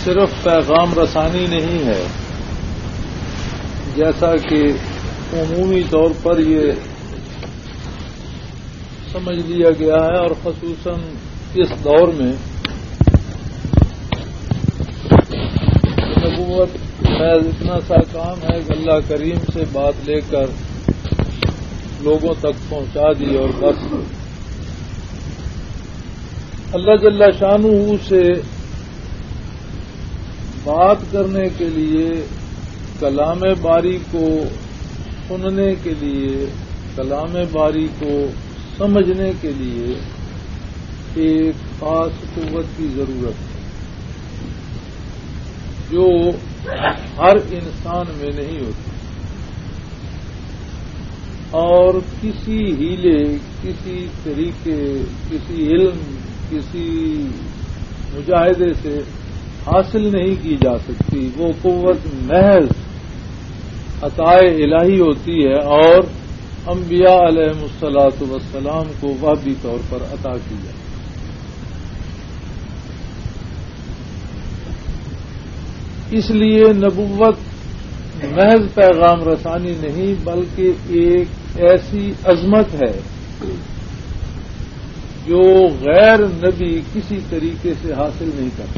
صرف پیغام رسانی نہیں ہے، جیسا کہ عمومی طور پر یہ سمجھ لیا گیا ہے، اور خصوصاً اس دور میں نبوت محض اتنا سا کام ہے کہ اللہ کریم سے بات لے کر لوگوں تک پہنچا دی اور بس۔ اللہ جل شانہ سے بات کرنے کے لیے، کلام باری کو سننے کے لیے، کلام باری کو سمجھنے کے لیے ایک خاص قوت کی ضرورت ہے جو ہر انسان میں نہیں ہوتی، اور کسی ہیلے، کسی طریقے، کسی علم، کسی مجاہدے سے حاصل نہیں کی جا سکتی۔ وہ قوت محض عطائے الہی ہوتی ہے، اور انبیاء علیہم الصلاۃ والسلام کو وحی طور پر عطا کی جاتی ہے۔ اس لیے نبوت محض پیغام رسانی نہیں، بلکہ ایک ایسی عظمت ہے جو غیر نبی کسی طریقے سے حاصل نہیں کرتا۔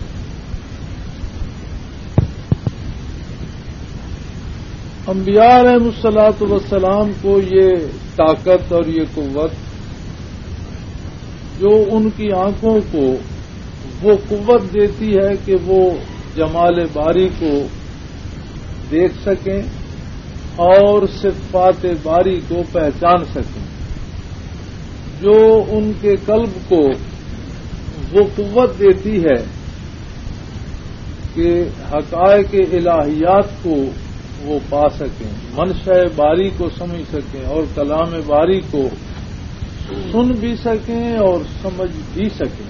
انبیاء علیہ الصلاۃ والسلام کو یہ طاقت اور یہ قوت جو ان کی آنکھوں کو وہ قوت دیتی ہے کہ وہ جمال باری کو دیکھ سکیں اور صفات باری کو پہچان سکیں، جو ان کے قلب کو وہ قوت دیتی ہے کہ حقائق الہیات کو وہ پا سکیں، منشأ باری کو سمجھ سکیں، اور کلام باری کو سن بھی سکیں اور سمجھ بھی سکیں۔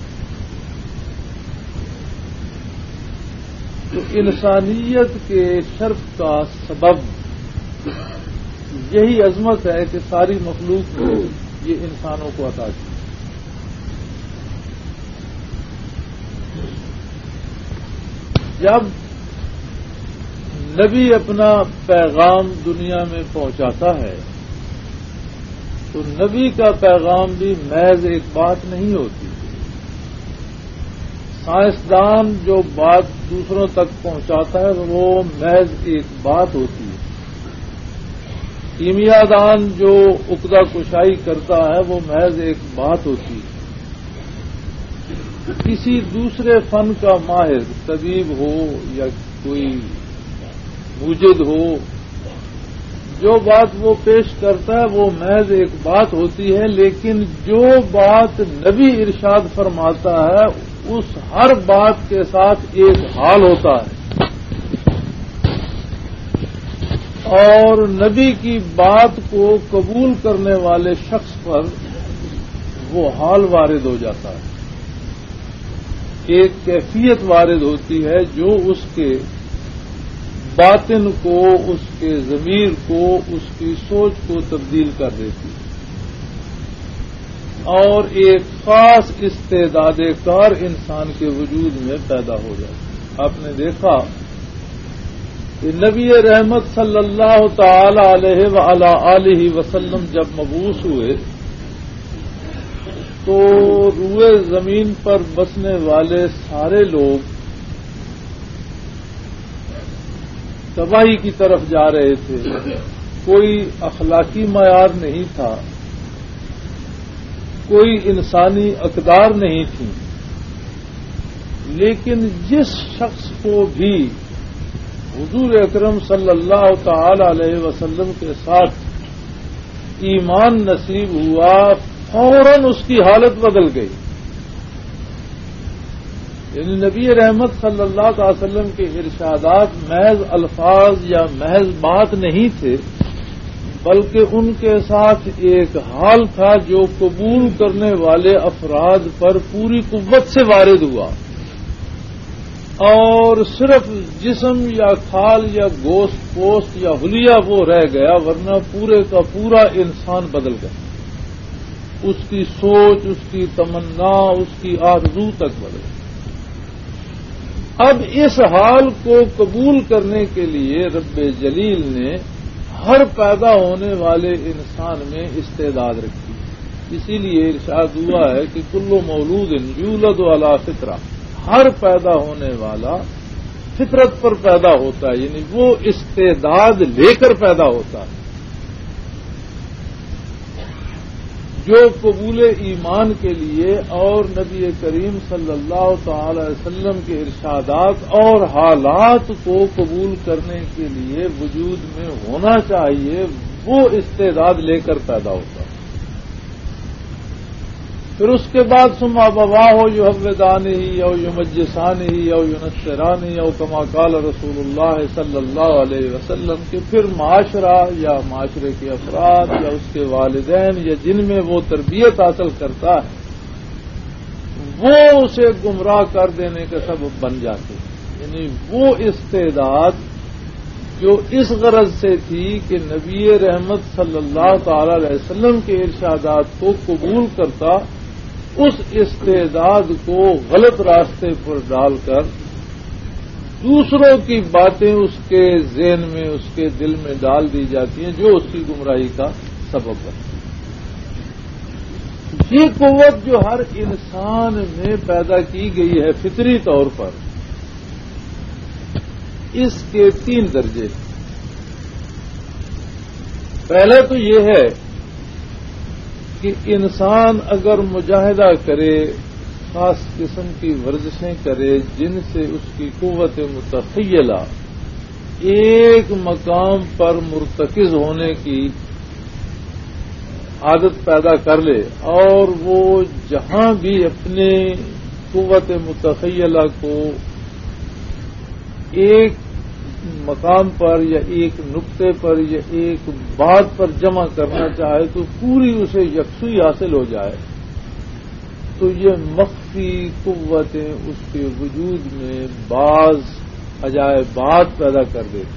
تو انسانیت کے شرف کا سبب یہی عظمت ہے کہ ساری مخلوق نے یہ انسانوں کو عطا کی۔ جب نبی اپنا پیغام دنیا میں پہنچاتا ہے تو نبی کا پیغام بھی محض ایک بات نہیں ہوتی۔ سائنسدان جو بات دوسروں تک پہنچاتا ہے وہ محض ایک بات ہوتی ہے۔ کیمیا دان جو عقدہ کشائی کرتا ہے وہ محض ایک بات ہوتی ہے۔ کسی دوسرے فن کا ماہر، طبیب ہو یا کوئی موجد ہو، جو بات وہ پیش کرتا ہے وہ محض ایک بات ہوتی ہے، لیکن جو بات نبی ارشاد فرماتا ہے اس ہر بات کے ساتھ ایک حال ہوتا ہے، اور نبی کی بات کو قبول کرنے والے شخص پر وہ حال وارد ہو جاتا ہے، ایک کیفیت وارد ہوتی ہے جو اس کے باطن کو، اس کے ضمیر کو، اس کی سوچ کو تبدیل کر دیتی ہے، اور ایک خاص استعداد کار انسان کے وجود میں پیدا ہو جاتی ہے۔ آپ نے دیکھا کہ نبی رحمت صلی اللہ تعالی علیہ وعلی آلہ وسلم جب مبعوث ہوئے تو روئے زمین پر بسنے والے سارے لوگ تباہی کی طرف جا رہے تھے، کوئی اخلاقی معیار نہیں تھا، کوئی انسانی اقدار نہیں تھی، لیکن جس شخص کو بھی حضور اکرم صلی اللہ تعالی علیہ وسلم کے ساتھ ایمان نصیب ہوا، فوراً اس کی حالت بدل گئی۔ یعنی نبی رحمت صلی اللہ تعالی وسلم کے ارشادات محض الفاظ یا محض بات نہیں تھے، بلکہ ان کے ساتھ ایک حال تھا جو قبول کرنے والے افراد پر پوری قوت سے وارد ہوا، اور صرف جسم یا کھال یا گوشت پوست یا حلیہ وہ رہ گیا، ورنہ پورے کا پورا انسان بدل گیا، اس کی سوچ، اس کی تمنا، اس کی آرزو تک بدل گئی۔ اب اس حال کو قبول کرنے کے لیے رب جلیل نے ہر پیدا ہونے والے انسان میں استعداد رکھی. اسی لیے ارشاد ہوا ہے کہ کل مولود یولد علی فطرہ، ہر پیدا ہونے والا فطرت پر پیدا ہوتا ہے، یعنی وہ استعداد لے کر پیدا ہوتا ہے. جو قبول ایمان کے لیے اور نبی کریم صلی اللہ تعالی وسلم کے ارشادات اور حالات کو قبول کرنے کے لیے وجود میں ہونا چاہیے، وہ استعداد لے کر پیدا ہوتا ہے. پھر اس کے بعد ثم ابواہ یحودانہ او یمجسانہ او ینصرانہ او کما قال رسول اللہ صلی اللہ علیہ وسلم کہ پھر معاشرہ یا معاشرے کے افراد یا اس کے والدین یا جن میں وہ تربیت حاصل کرتا ہے وہ اسے گمراہ کر دینے کا سبب بن جاتے ہیں. یعنی وہ استعداد جو اس غرض سے تھی کہ نبی رحمت صلی اللہ تعالی علیہ وسلم کے ارشادات کو قبول کرتا، اس استعداد کو غلط راستے پر ڈال کر دوسروں کی باتیں اس کے ذہن میں، اس کے دل میں ڈال دی جاتی ہیں جو اس کی گمراہی کا سبب بنتی ہے. یہ قوت جو ہر انسان میں پیدا کی گئی ہے فطری طور پر، اس کے 3 درجے. پہلا تو یہ ہے کہ انسان اگر مجاہدہ کرے، خاص قسم کی ورزشیں کرے جن سے اس کی قوت متخیلہ ایک مقام پر مرتکز ہونے کی عادت پیدا کر لے، اور وہ جہاں بھی اپنے قوت متخیلہ کو ایک مقام پر یا ایک نقطے پر یا ایک بات پر جمع کرنا چاہے تو پوری اسے یکسوئی حاصل ہو جائے، تو یہ مخفی قوتیں اس کے وجود میں بعض عجائبات پیدا کر دیتی.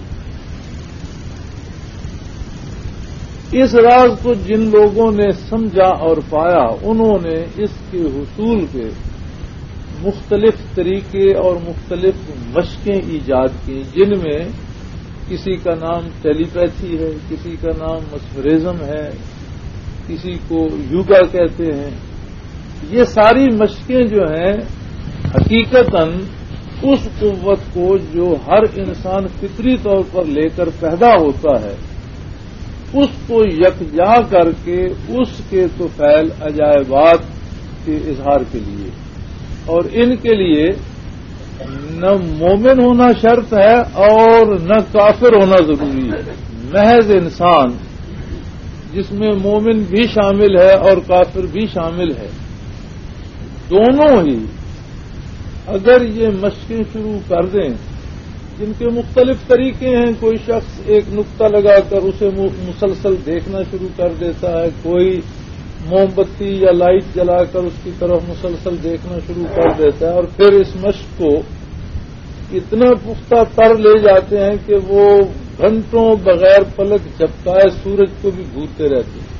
اس راز کو جن لوگوں نے سمجھا اور پایا، انہوں نے اس کے حصول کے مختلف طریقے اور مختلف مشقیں ایجاد کی، جن میں کسی کا نام ٹیلی پیتھی ہے، کسی کا نام مسمرزم ہے، کسی کو یوگا کہتے ہیں. یہ ساری مشقیں جو ہیں حقیقتاً اس قوت کو جو ہر انسان فطری طور پر لے کر پیدا ہوتا ہے اس کو یکجا کر کے اس کے طفیل عجائبات کے اظہار کے لیے، اور ان کے لیے نہ مومن ہونا شرط ہے اور نہ کافر ہونا ضروری ہے. محض انسان جس میں مومن بھی شامل ہے اور کافر بھی شامل ہے، دونوں ہی اگر یہ مشقیں شروع کر دیں جن کے مختلف طریقے ہیں. کوئی شخص ایک نقطہ لگا کر اسے مسلسل دیکھنا شروع کر دیتا ہے، کوئی موم بتی یا لائٹ جلا کر اس کی طرف مسلسل دیکھنا شروع کر دیتا ہے، اور پھر اس مشق کو اتنا پختہ تر لے جاتے ہیں کہ وہ گھنٹوں بغیر پلک جھپکائے سورج کو بھی گھورتے رہتے ہیں.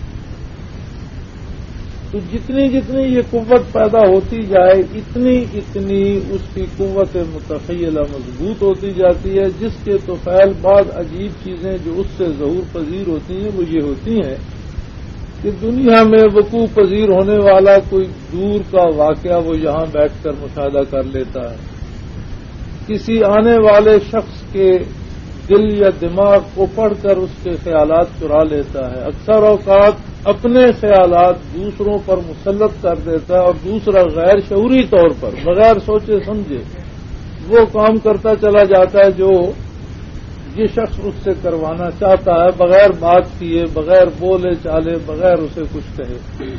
تو جتنی جتنی یہ قوت پیدا ہوتی جائے اتنی اتنی اس کی قوت متخیلہ مضبوط ہوتی جاتی ہے، جس کے طفیل بعض عجیب چیزیں جو اس سے ظہور پذیر ہوتی ہیں وہ یہ ہوتی ہیں کہ دنیا میں وقوع پذیر ہونے والا کوئی دور کا واقعہ وہ یہاں بیٹھ کر مشاہدہ کر لیتا ہے، کسی آنے والے شخص کے دل یا دماغ کو پڑھ کر اس کے خیالات چرا لیتا ہے، اکثر اوقات اپنے خیالات دوسروں پر مسلط کر دیتا ہے، اور دوسرا غیر شعوری طور پر بغیر سوچے سمجھے وہ کام کرتا چلا جاتا ہے جو یہ شخص اس سے کروانا چاہتا ہے، بغیر بات کیے، بغیر بولے چالے، بغیر اسے کچھ کہے.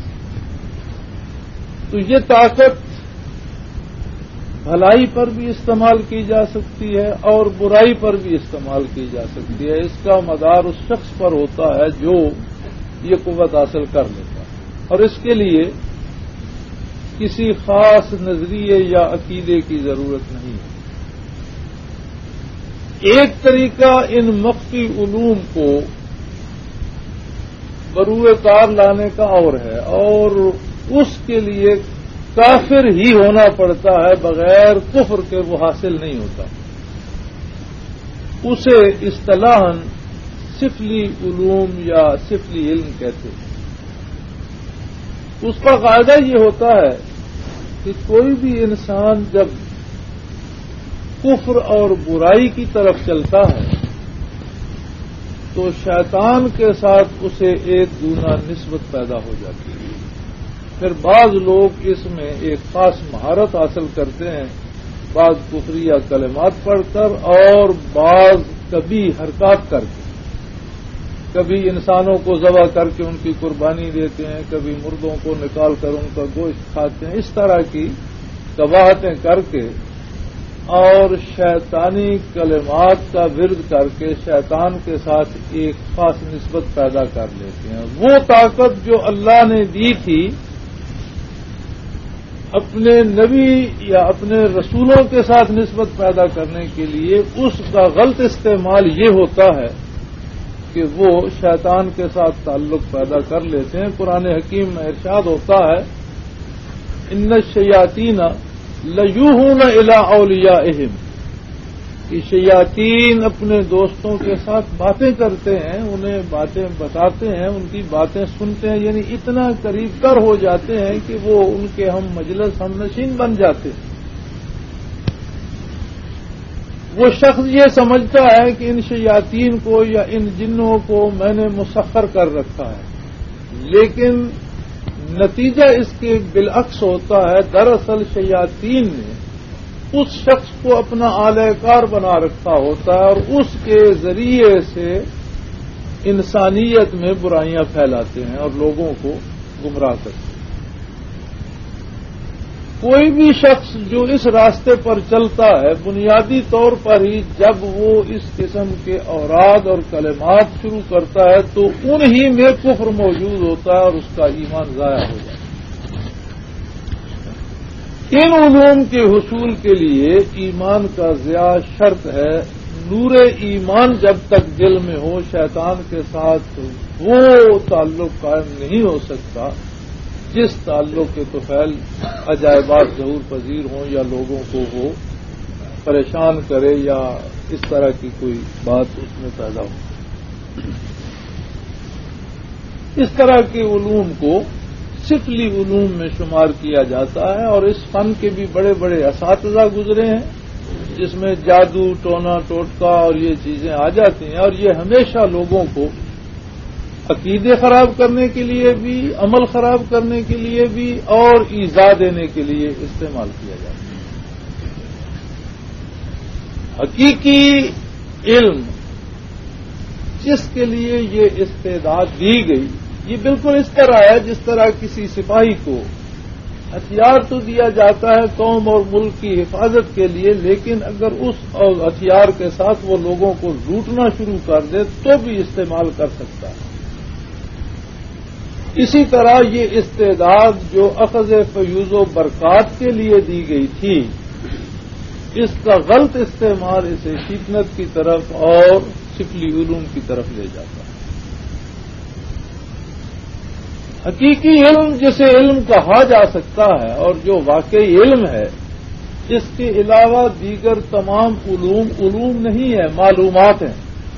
تو یہ طاقت بھلائی پر بھی استعمال کی جا سکتی ہے اور برائی پر بھی استعمال کی جا سکتی ہے. اس کا مدار اس شخص پر ہوتا ہے جو یہ قوت حاصل کر لیتا ہے، اور اس کے لیے کسی خاص نظریے یا عقیدے کی ضرورت نہیں ہے. ایک طریقہ ان مخفی علوم کو بروئے کار لانے کا اور ہے، اور اس کے لیے کافر ہی ہونا پڑتا ہے، بغیر کفر کے وہ حاصل نہیں ہوتا. اسے اصطلاحاً سفلی علوم یا سفلی علم کہتے ہیں. اس کا قاعدہ یہ ہوتا ہے کہ کوئی بھی انسان جب کفر اور برائی کی طرف چلتا ہے تو شیطان کے ساتھ اسے ایک گنا نسبت پیدا ہو جاتی ہے. پھر بعض لوگ اس میں ایک خاص مہارت حاصل کرتے ہیں، بعض کفریہ کلمات پڑھ کر اور بعض کبھی حرکات کر کے، کبھی انسانوں کو ذبح کر کے ان کی قربانی دیتے ہیں، کبھی مردوں کو نکال کر ان کا گوشت کھاتے ہیں. اس طرح کی قباحتیں کر کے اور شیطانی کلمات کا ورد کر کے شیطان کے ساتھ ایک خاص نسبت پیدا کر لیتے ہیں. وہ طاقت جو اللہ نے دی تھی اپنے نبی یا اپنے رسولوں کے ساتھ نسبت پیدا کرنے کے لیے، اس کا غلط استعمال یہ ہوتا ہے کہ وہ شیطان کے ساتھ تعلق پیدا کر لیتے ہیں. قرآن حکیم میں ارشاد ہوتا ہے ان الشیاطین لیوحون الی اولیاءہم، کہ شیاطین اپنے دوستوں کے ساتھ باتیں کرتے ہیں، انہیں باتیں بتاتے ہیں، ان کی باتیں سنتے ہیں، یعنی اتنا قریب تر ہو جاتے ہیں کہ وہ ان کے ہم مجلس ہم نشین بن جاتے ہیں. وہ شخص یہ سمجھتا ہے کہ ان شیاطین کو یا ان جنوں کو میں نے مسخر کر رکھا ہے، لیکن نتیجہ اس کے بالعکس ہوتا ہے. دراصل شیاطین نے اس شخص کو اپنا اعلی کار بنا رکھا ہوتا ہے اور اس کے ذریعے سے انسانیت میں برائیاں پھیلاتے ہیں اور لوگوں کو گمراہ کرتے ہیں. کوئی بھی شخص جو اس راستے پر چلتا ہے بنیادی طور پر ہی جب وہ اس قسم کے اوراد اور کلمات شروع کرتا ہے تو انہی میں کفر موجود ہوتا ہے اور اس کا ایمان ضائع ہو جاتا ہے. ان علوم کے حصول کے لیے ایمان کا ضیاع شرط ہے. نور ایمان جب تک دل میں ہو شیطان کے ساتھ وہ تعلق قائم نہیں ہو سکتا جس تعلق کے طفیل عجائبات ظہور پذیر ہوں یا لوگوں کو وہ پریشان کرے یا اس طرح کی کوئی بات اس میں پیدا ہو. اس طرح کے علوم کو سفلی علوم میں شمار کیا جاتا ہے اور اس فن کے بھی بڑے بڑے اساتذہ گزرے ہیں جس میں جادو، ٹونا ٹوٹکا اور یہ چیزیں آ جاتی ہیں، اور یہ ہمیشہ لوگوں کو عقیدے خراب کرنے کے لیے بھی، عمل خراب کرنے کے لیے بھی اور ایذا دینے کے لیے استعمال کیا جاتا ہے. حقیقی علم جس کے لیے یہ استعداد دی گئی، یہ بالکل اس طرح ہے جس طرح کسی سپاہی کو ہتھیار تو دیا جاتا ہے قوم اور ملک کی حفاظت کے لیے، لیکن اگر اس ہتھیار کے ساتھ وہ لوگوں کو لوٹنا شروع کر دے تو بھی استعمال کر سکتا ہے. اسی طرح یہ استعداد جو اخذ فیوز و برکات کے لیے دی گئی تھی، اس کا غلط استعمال اسے شیطنت کی طرف اور سفلی علوم کی طرف لے جاتا ہے. حقیقی علم جسے علم کہا جا سکتا ہے اور جو واقعی علم ہے، اس کے علاوہ دیگر تمام علوم نہیں ہے، معلومات ہیں.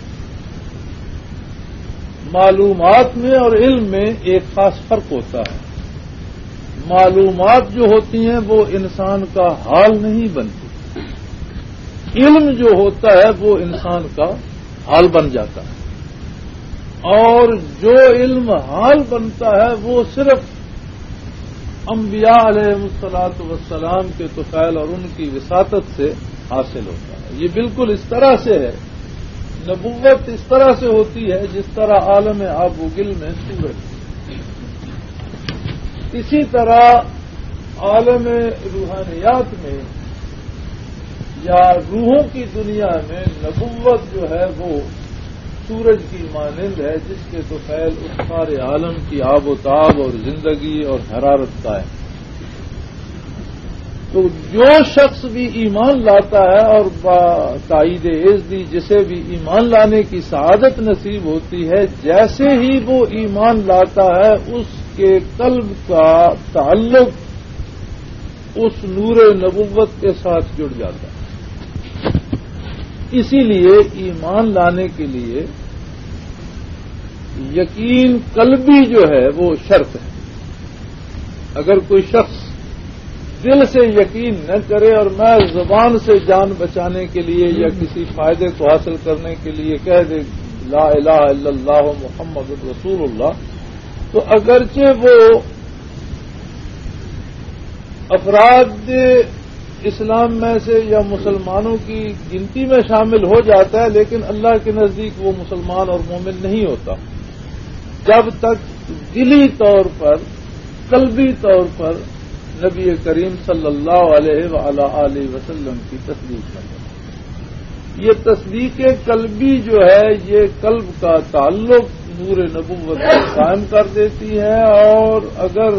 معلومات میں اور علم میں ایک خاص فرق ہوتا ہے. معلومات جو ہوتی ہیں وہ انسان کا حال نہیں بنتی، علم جو ہوتا ہے وہ انسان کا حال بن جاتا ہے. اور جو علم حال بنتا ہے وہ صرف انبیاء علیہ الصلاۃ والسلام کے طفیل اور ان کی وساطت سے حاصل ہوتا ہے. یہ بالکل اس طرح سے ہے، نبوت اس طرح سے ہوتی ہے جس طرح عالم آب و گل میں سورج. اسی طرح عالم روحانیات میں یا روحوں کی دنیا میں نبوت جو ہے وہ سورج کی مانند ہے جس کے طفیل اس سارے عالم کی آب و تاب اور زندگی اور حرارت کا ہے. تو جو شخص بھی ایمان لاتا ہے اور تائید عزدی جسے بھی ایمان لانے کی سعادت نصیب ہوتی ہے، جیسے ہی وہ ایمان لاتا ہے اس کے قلب کا تعلق اس نور نبوت کے ساتھ جڑ جاتا ہے۔ اسی لیے ایمان لانے کے لیے یقین قلبی جو ہے وہ شرط ہے۔ اگر کوئی شخص دل سے یقین نہ کرے اور میں زبان سے جان بچانے کے لیے یا کسی فائدے کو حاصل کرنے کے لیے کہہ دے لا الہ الا اللہ محمد رسول اللہ، تو اگرچہ وہ افراد اسلام میں سے یا مسلمانوں کی گنتی میں شامل ہو جاتا ہے، لیکن اللہ کے نزدیک وہ مسلمان اور مومن نہیں ہوتا جب تک دلی طور پر قلبی طور پر نبی کریم صلی اللہ علیہ وآلہ وسلم کی تصدیق نہ کرے۔ یہ تصدیق قلبی جو ہے یہ قلب کا تعلق نور نبوت سے قائم کر دیتی ہے، اور اگر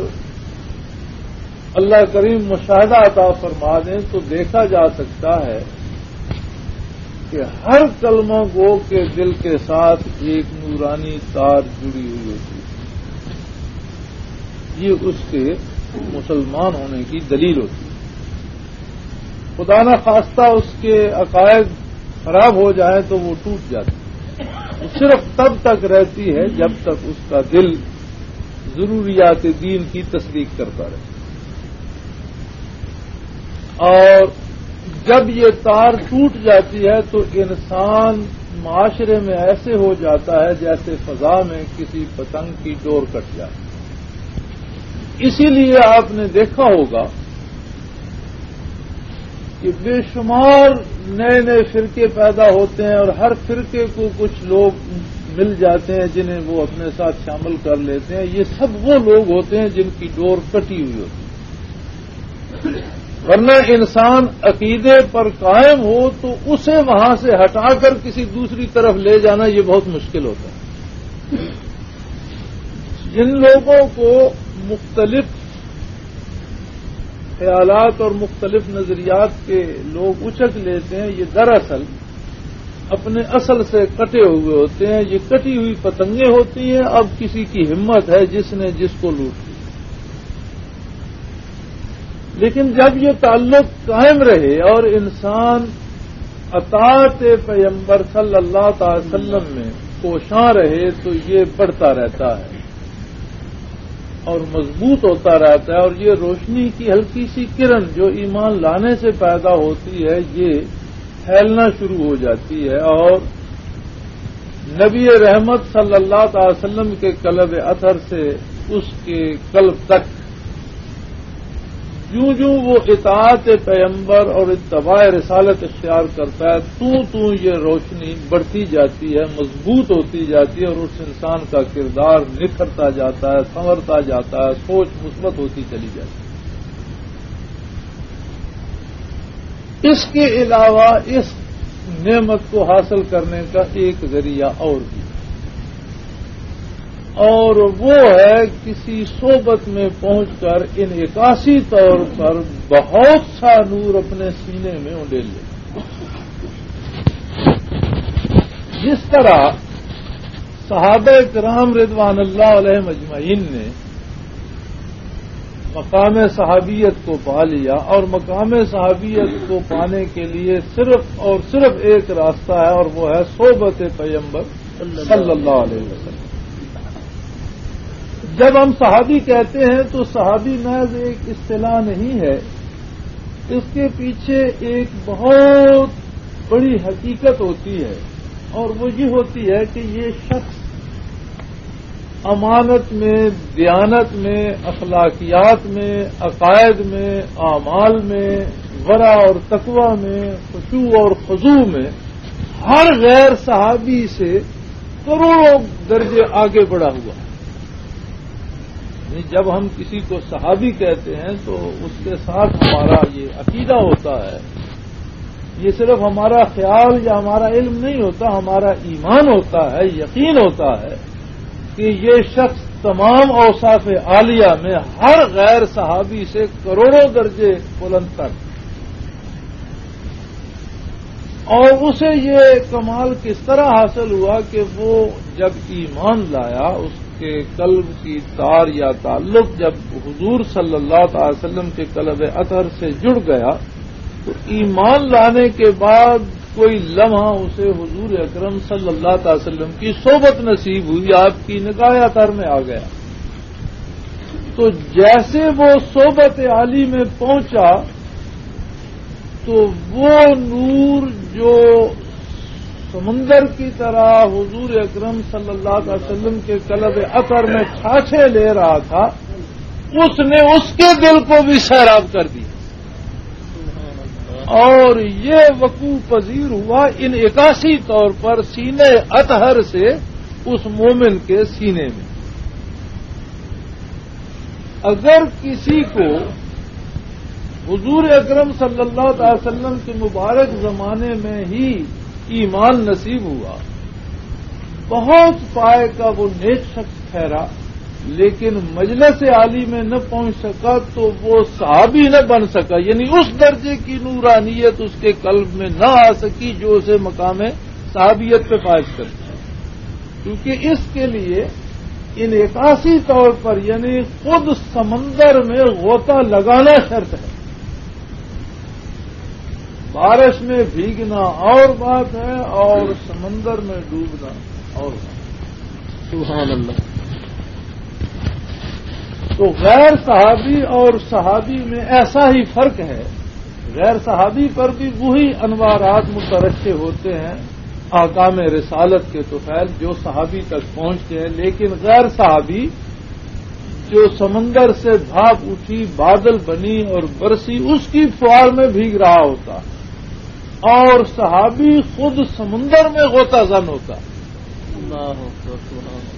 اللہ کریم مشاہدہ عطا فرما دیں تو دیکھا جا سکتا ہے کہ ہر کلمہ گو کے دل کے ساتھ ایک نورانی تار جڑی ہوئی ہوتی ہے۔ یہ اس کے مسلمان ہونے کی دلیل ہوتی ہے۔ خدا نہ خواستہ اس کے عقائد خراب ہو جائے تو وہ ٹوٹ جاتی ہے، وہ صرف تب تک رہتی ہے جب تک اس کا دل ضروریات دین کی تصدیق کرتا رہے، اور جب یہ تار ٹوٹ جاتی ہے تو انسان معاشرے میں ایسے ہو جاتا ہے جیسے فضا میں کسی پتنگ کی ڈور کٹ جائے۔ اسی لیے آپ نے دیکھا ہوگا کہ بے شمار نئے نئے فرقے پیدا ہوتے ہیں، اور ہر فرقے کو کچھ لوگ مل جاتے ہیں جنہیں وہ اپنے ساتھ شامل کر لیتے ہیں۔ یہ سب وہ لوگ ہوتے ہیں جن کی ڈور کٹی ہوئی ہوتی ہے، ورنہ انسان عقیدے پر قائم ہو تو اسے وہاں سے ہٹا کر کسی دوسری طرف لے جانا یہ بہت مشکل ہوتا ہے۔ جن لوگوں کو مختلف خیالات اور مختلف نظریات کے لوگ اچک لیتے ہیں، یہ دراصل اپنے اصل سے کٹے ہوئے ہوتے ہیں۔ یہ کٹی ہوئی پتنگیں ہوتی ہیں۔ اب کسی کی ہمت ہے جس نے جس کو لوٹ لیا، لیکن جب یہ تعلق قائم رہے اور انسان اطاعت پیغمبر صلی اللہ تعالی وسلم میں کوشاں رہے تو یہ بڑھتا رہتا ہے اور مضبوط ہوتا رہتا ہے، اور یہ روشنی کی ہلکی سی کرن جو ایمان لانے سے پیدا ہوتی ہے یہ پھیلنا شروع ہو جاتی ہے، اور نبی رحمت صلی اللہ تعالی وسلم کے قلب اثر سے اس کے قلب تک جوں جوں وہ اطاعت پیغمبر اور اتباع رسالت اختیار کرتا ہے تو یہ روشنی بڑھتی جاتی ہے، مضبوط ہوتی جاتی ہے، اور اس انسان کا کردار نکھرتا جاتا ہے، سنورتا جاتا ہے، سوچ مثبت ہوتی چلی جاتی ہے۔ اس کے علاوہ اس نعمت کو حاصل کرنے کا ایک ذریعہ اور بھی، اور وہ ہے کسی صحبت میں پہنچ کر انعکاسی طور پر بہت سا نور اپنے سینے میں انڈیل لے۔ جس طرح صحابہ کرام رضوان اللہ علیہ مجمعین نے مقام صحابیت کو پا لیا، اور مقام صحابیت کو پانے کے لیے صرف اور صرف ایک راستہ ہے، اور وہ ہے صحبت پیغمبر صلی اللہ علیہ وسلم۔ جب ہم صحابی کہتے ہیں تو صحابی محض ایک اصطلاح نہیں ہے، اس کے پیچھے ایک بہت بڑی حقیقت ہوتی ہے، اور وہ یہ ہوتی ہے کہ یہ شخص امانت میں، دیانت میں، اخلاقیات میں، عقائد میں، اعمال میں، ورع اور تقوی میں، خشوع اور خضوع میں ہر غیر صحابی سے کروڑوں درجے آگے بڑھا ہوا ہے۔ جب ہم کسی کو صحابی کہتے ہیں تو اس کے ساتھ ہمارا یہ عقیدہ ہوتا ہے، یہ صرف ہمارا خیال یا ہمارا علم نہیں ہوتا، ہمارا ایمان ہوتا ہے، یقین ہوتا ہے کہ یہ شخص تمام اوصاف عالیہ میں ہر غیر صحابی سے کروڑوں درجے بلند تر، اور اسے یہ کمال کس طرح حاصل ہوا کہ وہ جب ایمان لایا اس کے قلب کی تار یا تعلق جب حضور صلی اللہ تعالی وسلم کے قلب اطہر سے جڑ گیا تو ایمان لانے کے بعد کوئی لمحہ اسے حضور اکرم صلی اللہ تعالی وسلم کی صحبت نصیب ہوئی، آپ کی نگاہ اطہر میں آ گیا۔ تو جیسے وہ صحبت عالی میں پہنچا تو وہ نور جو سمندر کی طرح حضور اکرم صلی اللہ علیہ وسلم کے قلب اطہر میں چھاچھے لے رہا تھا، اس نے اس کے دل کو بھی سیراب کر دیا، اور یہ وقوع پذیر ہوا انعکاسی طور پر سینے اطہر سے اس مومن کے سینے میں۔ اگر کسی کو حضور اکرم صلی اللہ علیہ وسلم کے مبارک زمانے میں ہی ایمان نصیب ہوا، بہت پائے کا وہ نیک شخص ٹھہرا، لیکن مجلس عالی میں نہ پہنچ سکا تو وہ صحابی نہ بن سکا، یعنی اس درجے کی نورانیت اس کے قلب میں نہ آ سکی جو اسے مقام صحابیت پہ فائز کرتی ہے، کیونکہ اس کے لیے انعکاسی طور پر یعنی خود سمندر میں غوطہ لگانا شرط ہے۔ بارش میں بھیگنا اور بات ہے اور سمندر میں ڈوبنا اور بات۔ سبحان اللہ۔ تو غیر صحابی اور صحابی میں ایسا ہی فرق ہے، غیر صحابی پر بھی وہی انوارات مترشح ہوتے ہیں احکام رسالت کے طفیل جو صحابی تک پہنچتے ہیں، لیکن غیر صحابی جو سمندر سے بھاپ اٹھی بادل بنی اور برسی اس کی فوار میں بھیگ رہا ہوتا، اور صحابی خود سمندر میں غوطہ زن ہوتا۔ اللہ اکبر، سبحان اللہ۔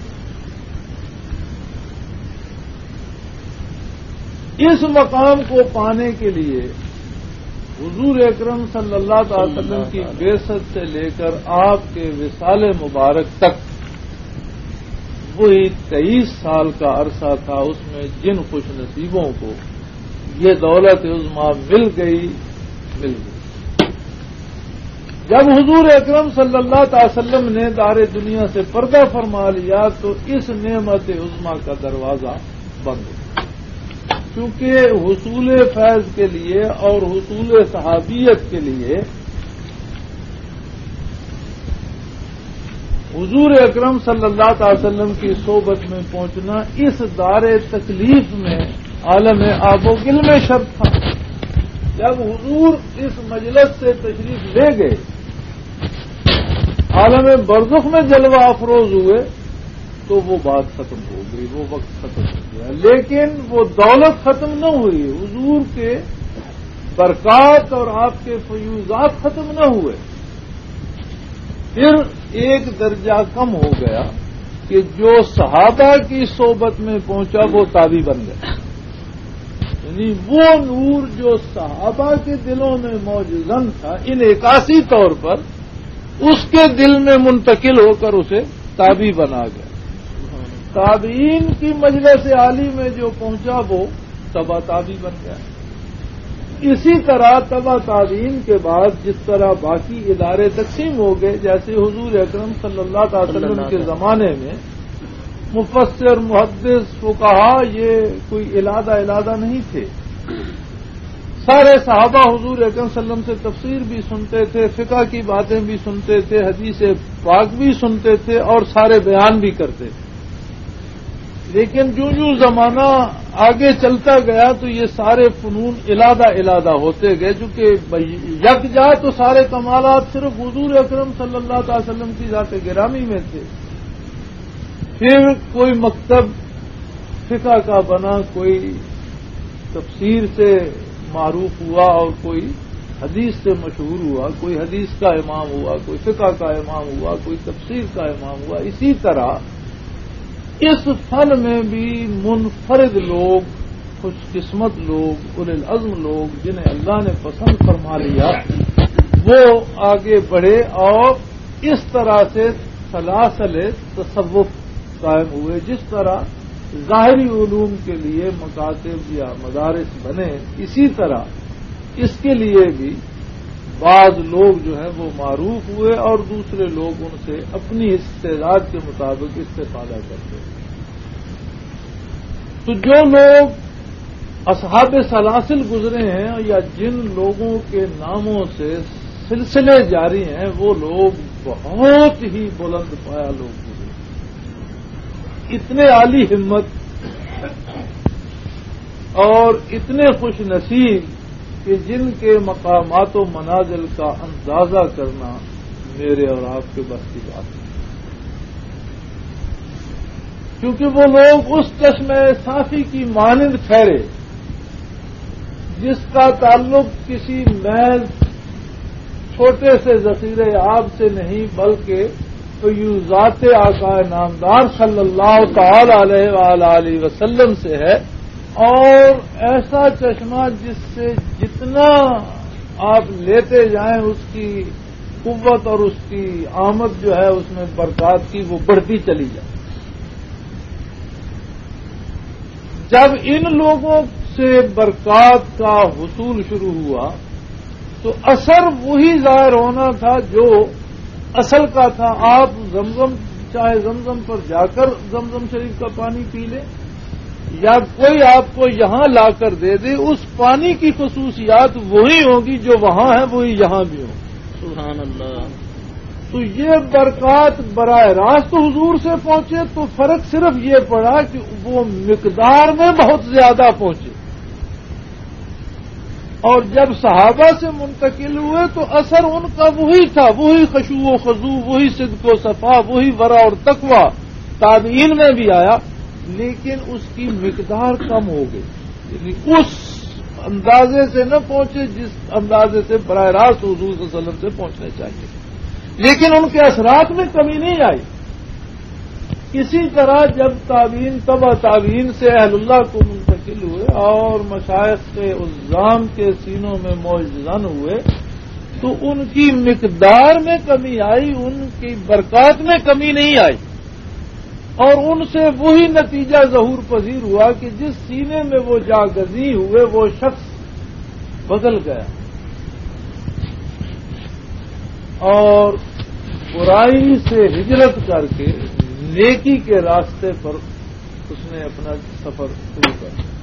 اس مقام کو پانے کے لیے حضور اکرم صلی اللہ تعالی وسلم کی بعثت سے لے کر آپ کے وصال مبارک تک وہی 23 سال کا عرصہ تھا، اس میں جن خوش نصیبوں کو یہ دولت عظما مل گئی۔ جب حضور اکرم صلی اللہ تعالی وسلم نے دار دنیا سے پردہ فرما لیا تو اس نعمت عظما کا دروازہ بند ہو، کیونکہ حصول فیض کے لیے اور حصول صحابیت کے لیے حضور اکرم صلی اللہ تعالی وسلم کی صحبت میں پہنچنا اس دار تکلیف میں عالم آب و گل میں شرط تھا۔ جب حضور اس مجلس سے تشریف لے گئے، عالم برزخ میں جلوہ افروز ہوئے تو وہ بات ختم ہو گئی، وہ وقت ختم ہو گیا، لیکن وہ دولت ختم نہ ہوئی، حضور کے برکات اور آپ کے فیوزات ختم نہ ہوئے۔ پھر ایک درجہ کم ہو گیا کہ جو صحابہ کی صحبت میں پہنچا وہ تابعی بن گیا، یعنی وہ نور جو صحابہ کے دلوں میں موجزن تھا انعکاسی طور پر اس کے دل میں منتقل ہو کر اسے تابعی بنا گیا۔ تابعین کی مجلس عالی میں جو پہنچا وہ تبع تابعی بن گیا۔ اسی طرح تبع تابعین کے بعد جس طرح باقی ادارے تقسیم ہو گئے، جیسے حضور اکرم صلی اللہ علیہ وسلم کے زمانے میں مفسر، محدث، فقہا یہ کوئی علادہ نہیں تھے، سارے صحابہ حضور اکرم صلی اللہ علیہ وسلم سے تفسیر بھی سنتے تھے، فقہ کی باتیں بھی سنتے تھے، حدیث پاک بھی سنتے تھے اور سارے بیان بھی کرتے تھے۔ لیکن جو زمانہ آگے چلتا گیا تو یہ سارے فنون علادہ ہوتے گئے، چونکہ یکجا تو سارے کمالات صرف حضور اکرم صلی اللہ تعالی وسلم کی ذات گرامی میں تھے۔ پھر کوئی مکتب فقہ کا بنا، کوئی تفسیر سے معروف ہوا اور کوئی حدیث سے مشہور ہوا، کوئی حدیث کا امام ہوا، کوئی فقہ کا امام ہوا، کوئی تفسیر کا امام ہوا۔ اسی طرح اس فن میں بھی منفرد لوگ، خوش قسمت لوگ، اولو العزم لوگ جنہیں اللہ نے پسند فرما لیا وہ آگے بڑھے اور اس طرح سے سلاسل تصوف قائم ہوئے۔ جس طرح ظاہری علوم کے لیے مکاتب یا مدارس بنے، اسی طرح اس کے لیے بھی بعض لوگ جو ہیں وہ معروف ہوئے اور دوسرے لوگ ان سے اپنی استعداد کے مطابق استفادہ کرتے ہیں۔ تو جو لوگ اصحاب سلاسل گزرے ہیں یا جن لوگوں کے ناموں سے سلسلے جاری ہیں وہ لوگ بہت ہی بلند پایا لوگ گزرے، اتنے عالی ہمت اور اتنے خوش نصیب کہ جن کے مقامات و منازل کا اندازہ کرنا میرے اور آپ کے بس کی بات ہے، کیونکہ وہ لوگ اس چشمہ صافی کی مانند ٹھہرے جس کا تعلق کسی محض چھوٹے سے ذخیرے آب سے نہیں بلکہ فیوزات آقا نامدار صلی اللہ تعالی علیہ وآلہ وسلم سے ہے، اور ایسا چشمہ جس سے جتنا آپ لیتے جائیں اس کی قوت اور اس کی آمد جو ہے اس میں برکات کی وہ بڑھتی چلی جائے۔ جب ان لوگوں سے برکات کا حصول شروع ہوا تو اثر وہی ظاہر ہونا تھا جو اصل کا تھا۔ آپ زمزم چاہے زمزم پر جا کر زمزم شریف کا پانی پی لیں یا کوئی آپ کو یہاں لا کر دے دے، اس پانی کی خصوصیات وہی ہوگی جو وہاں ہے وہی یہاں بھی ہوں۔ سبحان اللہ۔ تو یہ برکات براہ راست حضور سے پہنچے تو فرق صرف یہ پڑا کہ وہ مقدار میں بہت زیادہ پہنچے، اور جب صحابہ سے منتقل ہوئے تو اثر ان کا وہی تھا، وہی خشوع و خضوع، وہی صدق و صفا، وہی ورع اور تقوی تابعین میں بھی آیا، لیکن اس کی مقدار کم ہو گئی، یعنی اس اندازے سے نہ پہنچے جس اندازے سے براہ راست حضور صلی اللہ علیہ وسلم سے پہنچنے چاہیے، لیکن ان کے اثرات میں کمی نہیں آئی۔ اسی طرح جب تابعین تبع تابعین سے اہل اللہ کو منتقل ہوئے اور مشائخ کے عظام کے سینوں میں معجزان ہوئے تو ان کی مقدار میں کمی آئی، ان کی برکات میں کمی نہیں آئی، اور ان سے وہی نتیجہ ظہور پذیر ہوا کہ جس سینے میں وہ جاگزی ہوئے وہ شخص بدل گیا اور برائی سے ہجرت کر کے نیکی کے راستے پر اس نے اپنا سفر شروع کر دیا،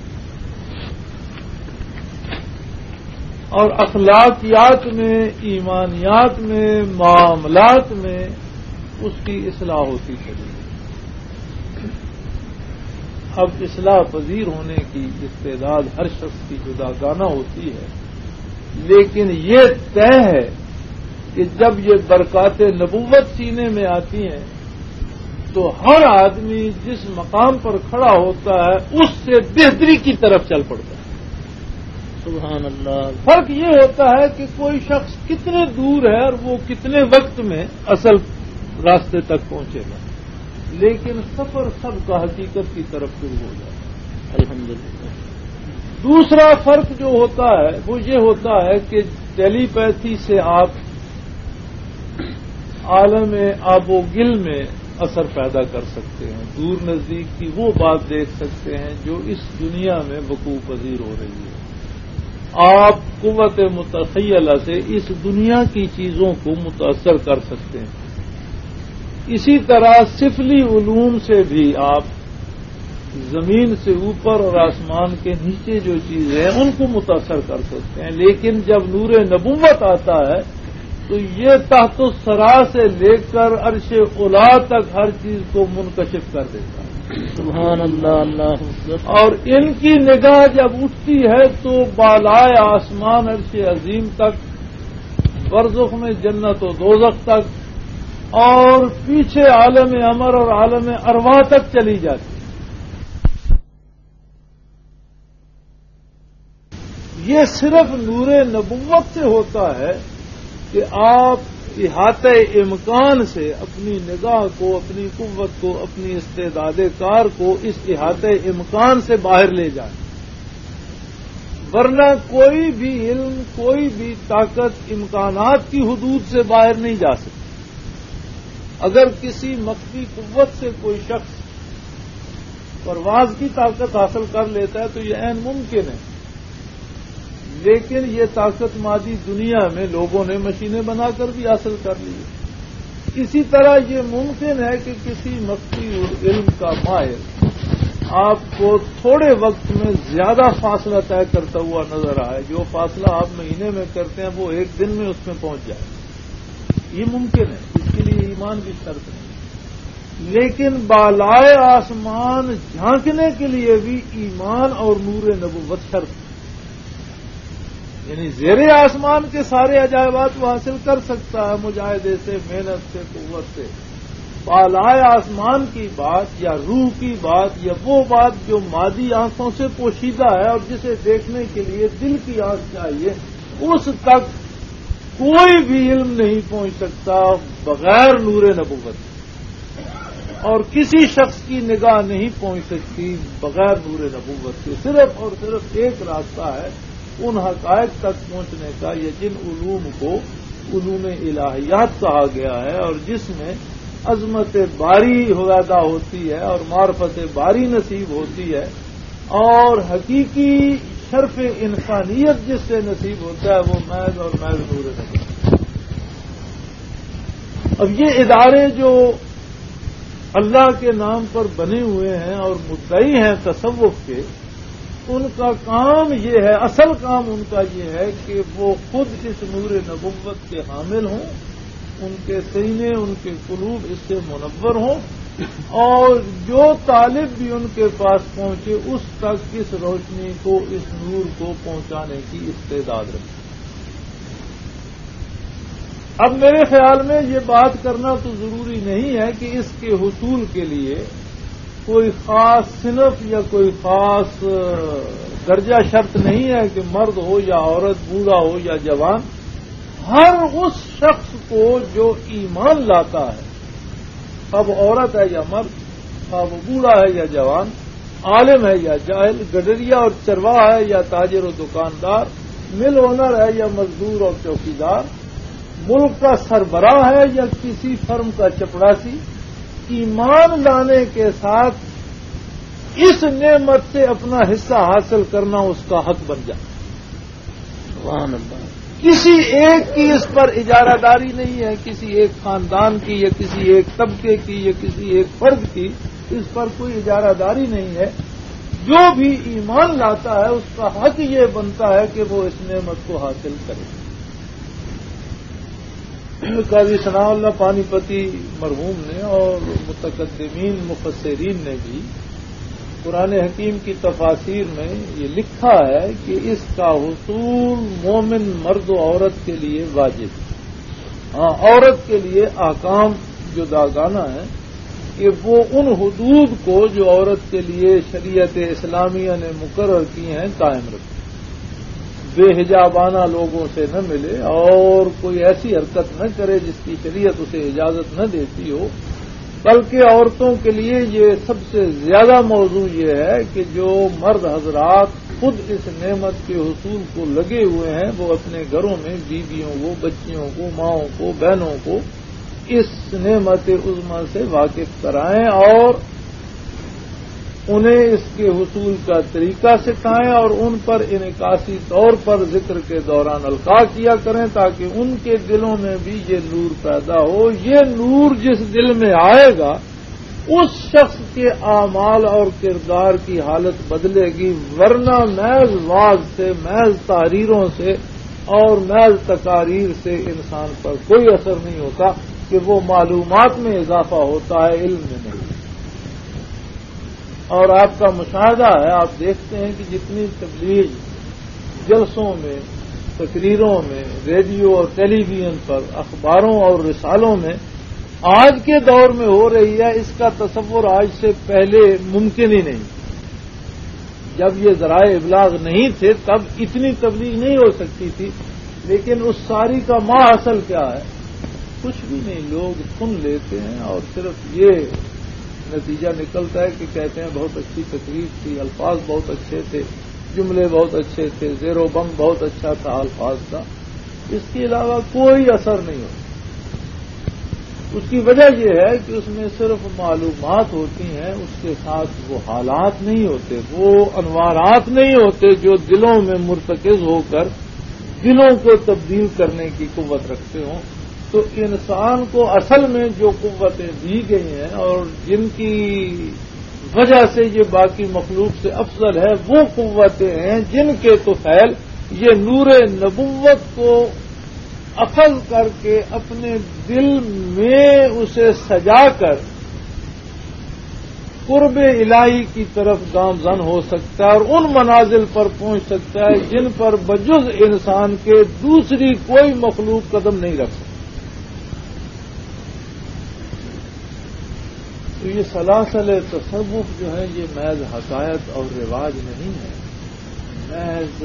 اور اخلاقیات میں، ایمانیات میں، معاملات میں اس کی اصلاح ہوتی چلی۔ اب اصلاح پذیر ہونے کی استعداد ہر شخص کی جداگانہ ہوتی ہے، لیکن یہ طے ہے کہ جب یہ برکات نبوت سینے میں آتی ہیں تو ہر آدمی جس مقام پر کھڑا ہوتا ہے اس سے بہتری کی طرف چل پڑتا ہے۔ سبحان اللہ۔ فرق یہ ہوتا ہے کہ کوئی شخص کتنے دور ہے اور وہ کتنے وقت میں اصل راستے تک پہنچے گا، لیکن سفر سب کا حقیقت کی طرف شروع ہو جاتا ہے۔ الحمدللہ۔ دوسرا فرق جو ہوتا ہے وہ یہ ہوتا ہے کہ ٹیلی پیتھی سے آپ عالم آب و گل میں اثر پیدا کر سکتے ہیں، دور نزدیک کی وہ بات دیکھ سکتے ہیں جو اس دنیا میں وقوع پذیر ہو رہی ہے، آپ قوت متخیلہ سے اس دنیا کی چیزوں کو متاثر کر سکتے ہیں۔ اسی طرح سفلی علوم سے بھی آپ زمین سے اوپر اور آسمان کے نیچے جو چیزیں ہیں ان کو متاثر کر سکتے ہیں، لیکن جب نور نبوت آتا ہے تو یہ تحت الثری سے لے کر عرش اولا تک ہر چیز کو منکشف کر دیتا ہے۔ سبحان اللہ۔ اللہ اکبر۔ اور ان کی نگاہ جب اٹھتی ہے تو بالائے آسمان عرش عظیم تک، برزخ میں جنت و دوزخ تک، اور پیچھے عالم امر اور عالم ارواح تک چلی جاتی۔ یہ صرف نور نبوت سے ہوتا ہے کہ آپ احاطہ امکان سے اپنی نگاہ کو، اپنی قوت کو، اپنی استعداد کار کو اس احاطہ امکان سے باہر لے جائیں، ورنہ کوئی بھی علم، کوئی بھی طاقت امکانات کی حدود سے باہر نہیں جا سکتی۔ اگر کسی مخفی قوت سے کوئی شخص پرواز کی طاقت حاصل کر لیتا ہے تو یہ عین ممکن ہے، لیکن یہ طاقت مادی دنیا میں لوگوں نے مشینیں بنا کر بھی حاصل کر لی ہے۔ اسی طرح یہ ممکن ہے کہ کسی مخفی علم کا ماہر آپ کو تھوڑے وقت میں زیادہ فاصلہ طے کرتا ہوا نظر آئے. جو فاصلہ آپ مہینے میں کرتے ہیں وہ ایک دن میں اس میں پہنچ جائے. یہ ممکن ہے، اس کے لیے ایمان کی شرط نہیں. لیکن بالائے آسمان جھانکنے کے لیے بھی ایمان اور نور نبوت شرط ہے. یعنی زیر آسمان کے سارے عجائبات وہ حاصل کر سکتا ہے مجاہدے سے، محنت سے، قوت سے. بالائے آسمان کی بات یا روح کی بات یا وہ بات جو مادی آنکھوں سے پوشیدہ ہے اور جسے دیکھنے کے لیے دل کی آنکھ چاہیے، اس تک کوئی بھی علم نہیں پہنچ سکتا بغیر نور نبوت. اور کسی شخص کی نگاہ نہیں پہنچ سکتی بغیر نور نبوت کے. صرف اور صرف ایک راستہ ہے ان حقائق تک پہنچنے کا، یہ جن علوم کو علوم الہیات کہا گیا ہے اور جس میں عظمت باری پیدا ہوتی ہے اور معرفت باری نصیب ہوتی ہے اور حقیقی شرف انسانیت جس سے نصیب ہوتا ہے وہ محض اور محض نور نبوت. اب یہ ادارے جو اللہ کے نام پر بنے ہوئے ہیں اور مدعی ہیں تصوف کے، ان کا کام یہ ہے، اصل کام ان کا یہ ہے کہ وہ خود اس نور نبوت کے حامل ہوں، ان کے سینے، ان کے قلوب اس سے منور ہوں، اور جو طالب بھی ان کے پاس پہنچے اس تک اس روشنی کو، اس نور کو پہنچانے کی استعداد رکھے. اب میرے خیال میں یہ بات کرنا تو ضروری نہیں ہے کہ اس کے حصول کے لیے کوئی خاص صنف یا کوئی خاص درجہ شرط نہیں ہے کہ مرد ہو یا عورت، بوڑھا ہو یا جوان. ہر اس شخص کو جو ایمان لاتا ہے، اب عورت ہے یا مرد، اب بوڑھا ہے یا جوان، عالم ہے یا جاہل، گڈریا اور چرواہ ہے یا تاجر و دکاندار، مل اونر ہے یا مزدور اور چوکیدار، ملک کا سربراہ ہے یا کسی فرم کا چپڑاسی، ایمان لانے کے ساتھ اس نعمت سے اپنا حصہ حاصل کرنا اس کا حق بن جائے. سبحان اللہ. کسی ایک کی اس پر اجارہ داری نہیں ہے، کسی ایک خاندان کی یا کسی ایک طبقے کی یا کسی ایک فرد کی اس پر کوئی اجارہ داری نہیں ہے. جو بھی ایمان لاتا ہے اس کا حق یہ بنتا ہے کہ وہ اس نعمت کو حاصل کرے. قاضی ثناء اللہ پانی پتی مرحوم نے اور متقدمین مفسرین نے بھی قرآن حکیم کی تفاسیر میں یہ لکھا ہے کہ اس کا حصول مومن مرد و عورت کے لیے واجب ہے. ہاں، عورت کے لیے احکام جو داغانہ ہے کہ وہ ان حدود کو جو عورت کے لیے شریعت اسلامیہ نے مقرر کی ہیں قائم رکھے، بے حجابانہ لوگوں سے نہ ملے اور کوئی ایسی حرکت نہ کرے جس کی شریعت اسے اجازت نہ دیتی ہو. بلکہ عورتوں کے لیے یہ سب سے زیادہ موضوع یہ ہے کہ جو مرد حضرات خود اس نعمت کے حصول کو لگے ہوئے ہیں وہ اپنے گھروں میں بیویوں کو، بچیوں کو، ماؤں کو، بہنوں کو اس نعمت عظمیٰ سے واقف کرائیں اور انہیں اس کے حصول کا طریقہ سکھائیں اور ان پر انعکاسی طور پر ذکر کے دوران القاء کیا کریں تاکہ ان کے دلوں میں بھی یہ نور پیدا ہو. یہ نور جس دل میں آئے گا اس شخص کے اعمال اور کردار کی حالت بدلے گی، ورنہ محض واعظ سے، محض تحریروں سے اور محض تقاریر سے انسان پر کوئی اثر نہیں ہوتا کہ وہ معلومات میں اضافہ ہوتا ہے، علم میں نہیں. اور آپ کا مشاہدہ ہے، آپ دیکھتے ہیں کہ جتنی تبلیغ جلسوں میں، تقریروں میں، ریڈیو اور ٹیلی ویژن پر، اخباروں اور رسالوں میں آج کے دور میں ہو رہی ہے، اس کا تصور آج سے پہلے ممکن ہی نہیں. جب یہ ذرائع ابلاغ نہیں تھے تب اتنی تبلیغ نہیں ہو سکتی تھی، لیکن اس ساری کا ماں اصل کیا ہے؟ کچھ بھی نہیں. لوگ سن لیتے ہیں اور صرف یہ نتیجہ نکلتا ہے کہ کہتے ہیں بہت اچھی تقریر تھی، الفاظ بہت اچھے تھے، جملے بہت اچھے تھے، زیر و بم بہت اچھا تھا الفاظ کا. اس کے علاوہ کوئی اثر نہیں ہوتا. اس کی وجہ یہ ہے کہ اس میں صرف معلومات ہوتی ہیں، اس کے ساتھ وہ حالات نہیں ہوتے، وہ انوارات نہیں ہوتے جو دلوں میں مرتکز ہو کر دلوں کو تبدیل کرنے کی قوت رکھتے ہوں. تو انسان کو اصل میں جو قوتیں دی گئی ہیں اور جن کی وجہ سے یہ باقی مخلوق سے افضل ہے، وہ قوتیں ہیں جن کے طفیل یہ نور نبوت کو اخذ کر کے اپنے دل میں اسے سجا کر قرب الہی کی طرف گامزن ہو سکتا ہے اور ان منازل پر پہنچ سکتا ہے جن پر بجز انسان کے دوسری کوئی مخلوق قدم نہیں رکھ سکتی۔ تو یہ سلاسل تصوف جو ہے یہ محض حکایت اور رواج نہیں ہے، محض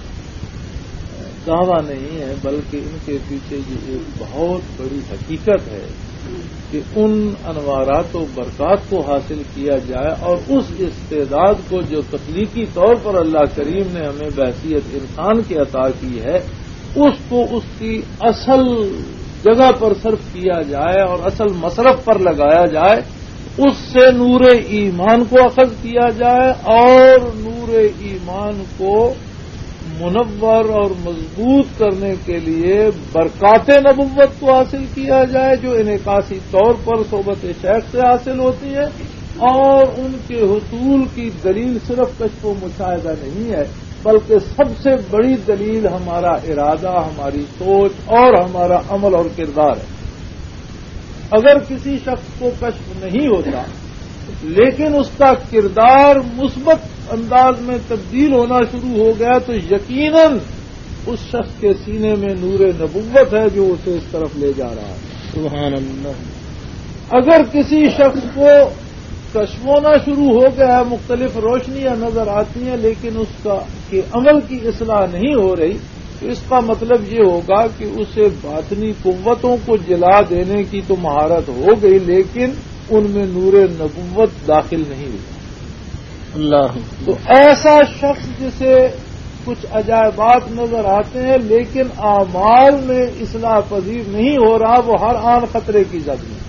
دعویٰ نہیں ہے، بلکہ ان کے پیچھے یہ ایک بہت بڑی حقیقت ہے کہ ان انوارات و برکات کو حاصل کیا جائے اور اس استعداد کو جو تخلیقی طور پر اللہ کریم نے ہمیں بحیثیت انسان کی عطا کی ہے اس کو اس کی اصل جگہ پر صرف کیا جائے اور اصل مصرف پر لگایا جائے، اس سے نور ایمان کو اخذ کیا جائے اور نور ایمان کو منور اور مضبوط کرنے کے لیے برکات نبوت کو حاصل کیا جائے جو انعکاسی طور پر صحبت شیخ سے حاصل ہوتی ہے، اور ان کے حصول کی دلیل صرف کشف و مشاہدہ نہیں ہے بلکہ سب سے بڑی دلیل ہمارا ارادہ، ہماری سوچ اور ہمارا عمل اور کردار ہے۔ اگر کسی شخص کو کشف نہیں ہوتا لیکن اس کا کردار مثبت انداز میں تبدیل ہونا شروع ہو گیا تو یقیناً اس شخص کے سینے میں نور نبوت ہے جو اسے اس طرف لے جا رہا ہے۔ سبحان اللہ۔ اگر کسی شخص کو کشف ہونا شروع ہو گیا، مختلف روشنیاں نظر آتی ہیں لیکن اس کا کہ عمل کی اصلاح نہیں ہو رہی، تو اس کا مطلب یہ ہوگا کہ اسے باطنی قوتوں کو جلا دینے کی تو مہارت ہو گئی لیکن ان میں نور نبوت داخل نہیں ہوئی۔ اللہ۔ تو ایسا شخص جسے کچھ عجائبات نظر آتے ہیں لیکن اعمال میں اصلاح پذیر نہیں ہو رہا، وہ ہر آن خطرے کی زد میں،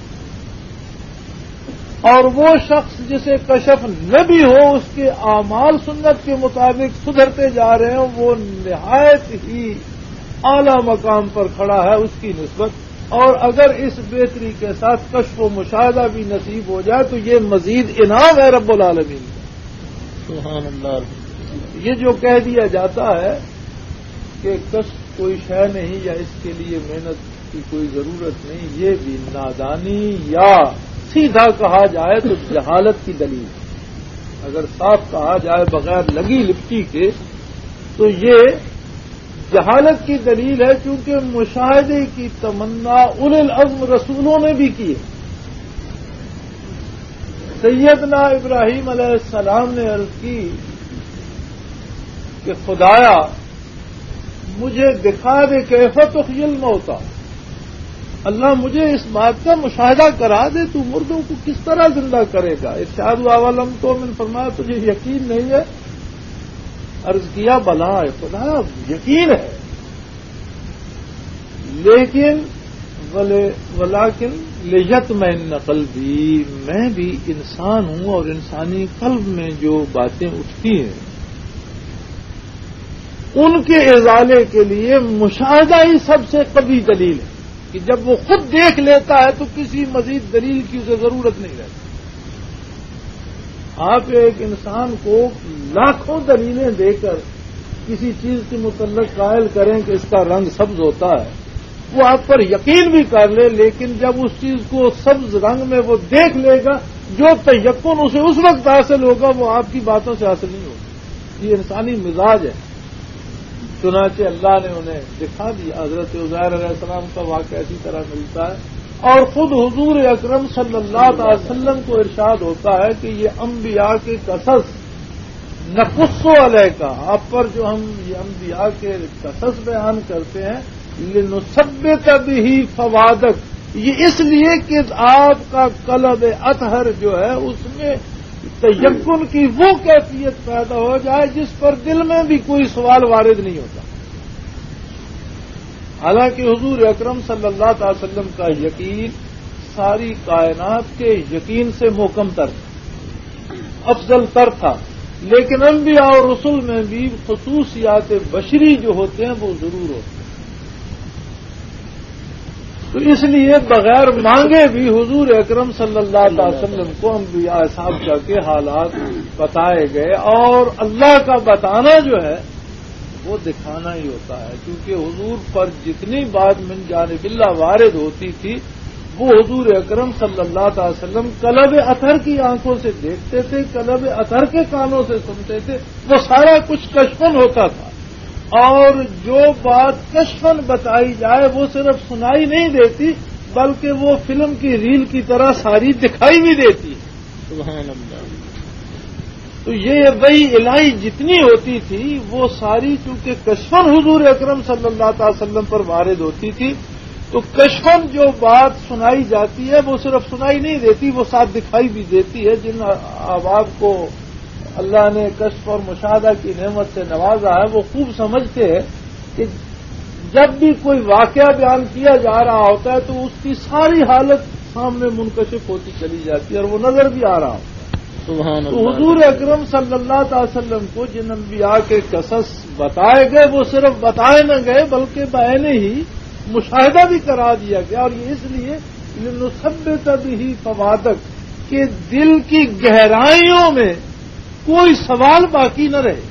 اور وہ شخص جسے کشف نہ بھی ہو اس کے اعمال سنت کے مطابق سدھرتے جا رہے ہیں، وہ نہایت ہی اعلی مقام پر کھڑا ہے اس کی نسبت، اور اگر اس بہتری کے ساتھ کشف و مشاہدہ بھی نصیب ہو جائے تو یہ مزید انعام ہے رب العالمین کا۔ سبحان اللہ۔ یہ جو کہہ دیا جاتا ہے کہ کشف کوئی شے نہیں یا اس کے لیے محنت کی کوئی ضرورت نہیں، یہ بھی نادانی یا سیدھا کہا جائے تو جہالت کی دلیل ہے۔ اگر صاف کہا جائے بغیر لگی لپٹی کے تو یہ جہالت کی دلیل ہے، کیونکہ مشاہدے کی تمنا اولی العزم رسولوں نے بھی کی ہے۔ سیدنا ابراہیم علیہ السلام نے عرض کی کہ خدایا مجھے دکھا دے کیف تحیی الموتی، اللہ مجھے اس بات کا مشاہدہ کرا دے تو مردوں کو کس طرح زندہ کرے گا۔ ارشاد اولم تؤمن، فرمایا تجھے یقین نہیں ہے؟ عرض کیا بلا ہے خدا یقین ہے، لیکن ولیکن لیطمئن قلبی، میں بھی انسان ہوں اور انسانی قلب میں جو باتیں اٹھتی ہیں ان کے ازالے کے لیے مشاہدہ ہی سب سے قوی دلیل ہے کہ جب وہ خود دیکھ لیتا ہے تو کسی مزید دلیل کی اسے ضرورت نہیں رہتی۔ آپ ایک انسان کو لاکھوں دلیلیں دے کر کسی چیز کے متعلق قائل کریں کہ اس کا رنگ سبز ہوتا ہے، وہ آپ پر یقین بھی کر لے، لیکن جب اس چیز کو سبز رنگ میں وہ دیکھ لے گا جو تیقن اسے اس وقت حاصل ہوگا وہ آپ کی باتوں سے حاصل نہیں ہوگا۔ یہ انسانی مزاج ہے، چنانچہ اللہ نے انہیں دکھا دیا۔ حضرت عزیر علیہ السلام کا واقعہ اسی طرح ملتا ہے، اور خود حضور اکرم صلی اللہ علیہ وسلم کو ارشاد ہوتا ہے کہ یہ انبیاء کے قصص نقص علیہ کا، آپ پر جو ہم یہ انبیاء کے قصص بیان کرتے ہیں لنثبت بہ فؤادک، یہ اس لیے کہ آپ کا قلب اطہر جو ہے اس میں تیقن کی وہ کیفیت پیدا ہو جائے جس پر دل میں بھی کوئی سوال وارد نہیں ہوتا۔ حالانکہ حضور اکرم صلی اللہ علیہ وسلم کا یقین ساری کائنات کے یقین سے محکم تر تھا، افضل تر تھا، لیکن انبیاء اور رسل میں بھی خصوصیات بشری جو ہوتے ہیں وہ ضرور ہوتے ہیں۔ تو اس لیے بغیر مانگے بھی حضور اکرم صلی اللہ علیہ وسلم کو انبیاء صاحبہ کے حالات بتائے گئے، اور اللہ کا بتانا جو ہے وہ دکھانا ہی ہوتا ہے، کیونکہ حضور پر جتنی بات من جانب اللہ وارد ہوتی تھی وہ حضور اکرم صلی اللہ علیہ وسلم قلب اثر کی آنکھوں سے دیکھتے تھے، قلب اثر کے کانوں سے سنتے تھے، وہ سارا کچھ کشفن ہوتا تھا، اور جو بات کشفن بتائی جائے وہ صرف سنائی نہیں دیتی بلکہ وہ فلم کی ریل کی طرح ساری دکھائی بھی دیتی ہے۔ سبحان اللہ۔ تو یہ وحی الہی جتنی ہوتی تھی وہ ساری چونکہ کشفن حضور اکرم صلی اللہ تعالی وسلم پر وارد ہوتی تھی، تو کشفن جو بات سنائی جاتی ہے وہ صرف سنائی نہیں دیتی، وہ ساتھ دکھائی بھی دیتی ہے۔ جن احباب کو اللہ نے کشف اور مشاہدہ کی نعمت سے نوازا ہے وہ خوب سمجھتے ہیں کہ جب بھی کوئی واقعہ بیان کیا جا رہا ہوتا ہے تو اس کی ساری حالت سامنے منکشف ہوتی چلی جاتی ہے اور وہ نظر بھی آ رہا ہوتا ہے۔ سبحان تو اللہ۔ حضور اکرم صلی اللہ علیہ وسلم کو جن انبیاء کے قصص بتائے گئے وہ صرف بتائے نہ گئے بلکہ بعینہ ہی مشاہدہ بھی کرا دیا گیا، اور یہ اس لیے لنثبت بہ فؤادک کہ دل کی گہرائیوں میں کوئی سوال باقی نہ رہے۔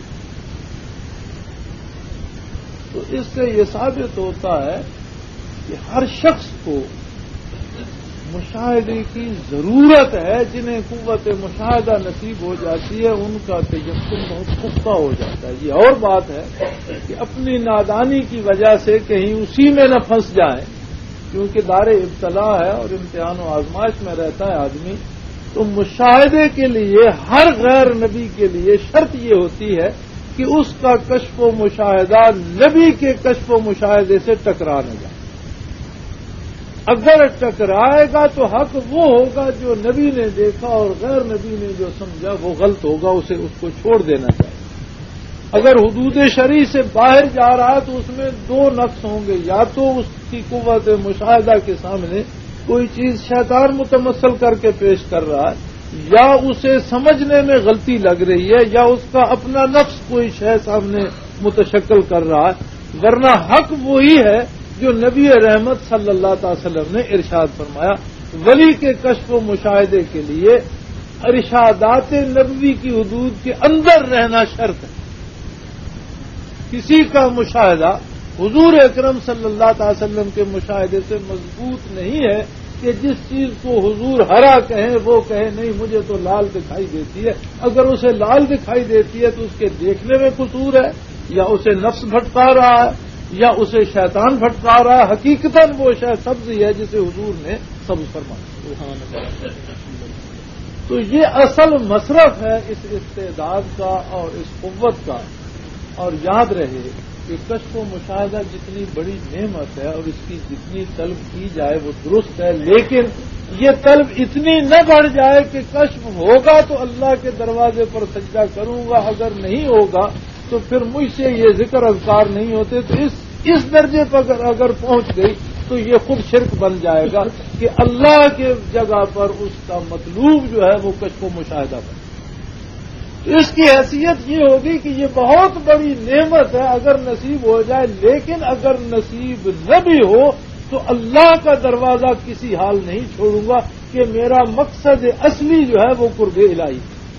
تو اس سے یہ ثابت ہوتا ہے کہ ہر شخص کو مشاہدے کی ضرورت ہے۔ جنہیں قوت مشاہدہ نصیب ہو جاتی ہے ان کا تیقن بہت پختہ ہو جاتا ہے۔ یہ اور بات ہے کہ اپنی نادانی کی وجہ سے کہیں اسی میں نہ پھنس جائیں، کیونکہ دار ابتلا ہے اور امتحان و آزمائش میں رہتا ہے آدمی۔ تو مشاہدے کے لیے ہر غیر نبی کے لیے شرط یہ ہوتی ہے کہ اس کا کشف و مشاہدہ نبی کے کشف و مشاہدے سے ٹکرا نہ جائے۔ اگر ٹکرائے گا تو حق وہ ہوگا جو نبی نے دیکھا، اور غیر نبی نے جو سمجھا وہ غلط ہوگا، اسے اس کو چھوڑ دینا چاہیے۔ اگر حدود شرعی سے باہر جا رہا ہے تو اس میں دو نقص ہوں گے، یا تو اس کی قوت مشاہدہ کے سامنے کوئی چیز شیطان متمثل کر کے پیش کر رہا ہے، یا اسے سمجھنے میں غلطی لگ رہی ہے، یا اس کا اپنا نفس کوئی شے سامنے متشکل کر رہا ہے، ورنہ حق وہی ہے جو نبی رحمت صلی اللہ تعالی وسلم نے ارشاد فرمایا۔ ولی کے کشف و مشاہدے کے لیے ارشادات نبوی کی حدود کے اندر رہنا شرط ہے۔ کسی کا مشاہدہ حضور اکرم صلی اللہ تعالی وسلم کے مشاہدے سے مضبوط نہیں ہے کہ جس چیز کو حضور ہرا کہیں وہ کہے نہیں مجھے تو لال دکھائی دیتی ہے۔ اگر اسے لال دکھائی دیتی ہے تو اس کے دیکھنے میں قصور ہے، یا اسے نفس بھٹکا رہا ہے، یا اسے شیطان بھٹکا رہا ہے۔ حقیقتاً وہ شے سبزی ہے جسے حضور نے سبز فرمایا۔ تو یہ اصل مصرف ہے اس استعداد کا اور اس قوت کا۔ اور یاد رہے کہ کشف و مشاہدہ جتنی بڑی نعمت ہے اور اس کی جتنی طلب کی جائے وہ درست ہے، لیکن یہ طلب اتنی نہ بڑھ جائے کہ کشف ہوگا تو اللہ کے دروازے پر سجدہ کروں گا، اگر نہیں ہوگا تو پھر مجھ سے یہ ذکر اذکار نہیں ہوتے۔ تو اس درجے پر اگر پہنچ گئی تو یہ خود شرک بن جائے گا کہ اللہ کے جگہ پر اس کا مطلوب جو ہے وہ کشف و مشاہدہ بنے۔ تو اس کی حیثیت یہ ہوگی کہ یہ بہت بڑی نعمت ہے اگر نصیب ہو جائے، لیکن اگر نصیب نہ بھی ہو تو اللہ کا دروازہ کسی حال نہیں چھوڑوں گا کہ میرا مقصد اصلی جو ہے وہ قرب الہی،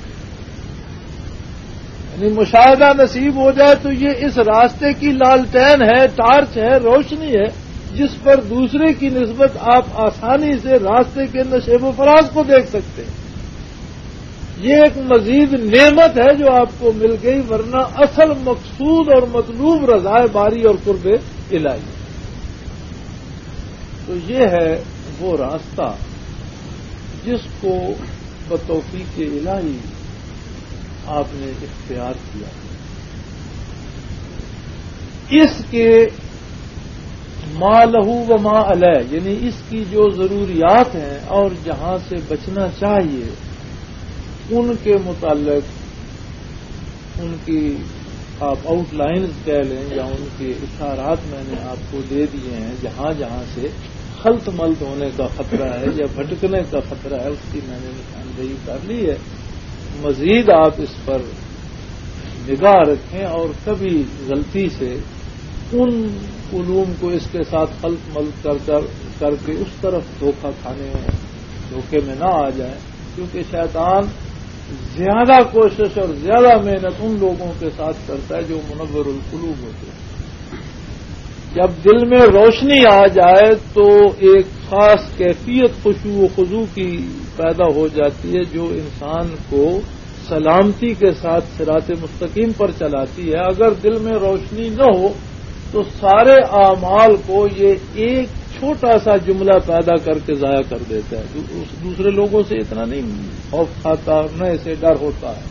یعنی مشاہدہ نصیب ہو جائے تو یہ اس راستے کی لالٹین ہے، ٹارچ ہے، روشنی ہے جس پر دوسرے کی نسبت آپ آسانی سے راستے کے نشیب و فراز کو دیکھ سکتے ہیں۔ یہ ایک مزید نعمت ہے جو آپ کو مل گئی، ورنہ اصل مقصود اور مطلوب رضائے باری اور قرب الہی۔ تو یہ ہے وہ راستہ جس کو بتوفیق الہی آپ نے اختیار کیا۔ اس کے ما لہو و ما علیہ، یعنی اس کی جو ضروریات ہیں اور جہاں سے بچنا چاہیے ان کے متعلق ان کی آپ آؤٹ لائنز کہہ لیں یا ان کے اشارات میں نے آپ کو دے دیے ہیں، جہاں جہاں سے خلط ملط ہونے کا خطرہ ہے یا بھٹکنے کا خطرہ ہے اس کی میں نے نشاندہی کر لی ہے۔ مزید آپ اس پر نگاہ رکھیں اور کبھی غلطی سے ان علوم کو اس کے ساتھ خلط ملط کر کے اس طرف دھوکے میں نہ آ جائیں، کیونکہ شیطان زیادہ کوشش اور زیادہ محنت ان لوگوں کے ساتھ کرتا ہے جو منور القلوب ہوتے ہیں۔ جب دل میں روشنی آ جائے تو ایک خاص کیفیت خشوع و خضوع کی پیدا ہو جاتی ہے جو انسان کو سلامتی کے ساتھ صراط مستقیم پر چلاتی ہے۔ اگر دل میں روشنی نہ ہو تو سارے اعمال کو یہ ایک چھوٹا سا جملہ پیدا کر کے ضائع کر دیتا ہے۔ دوسرے لوگوں سے اتنا نہیں خوف کھاتا، نہ اسے ڈر ہوتا ہے،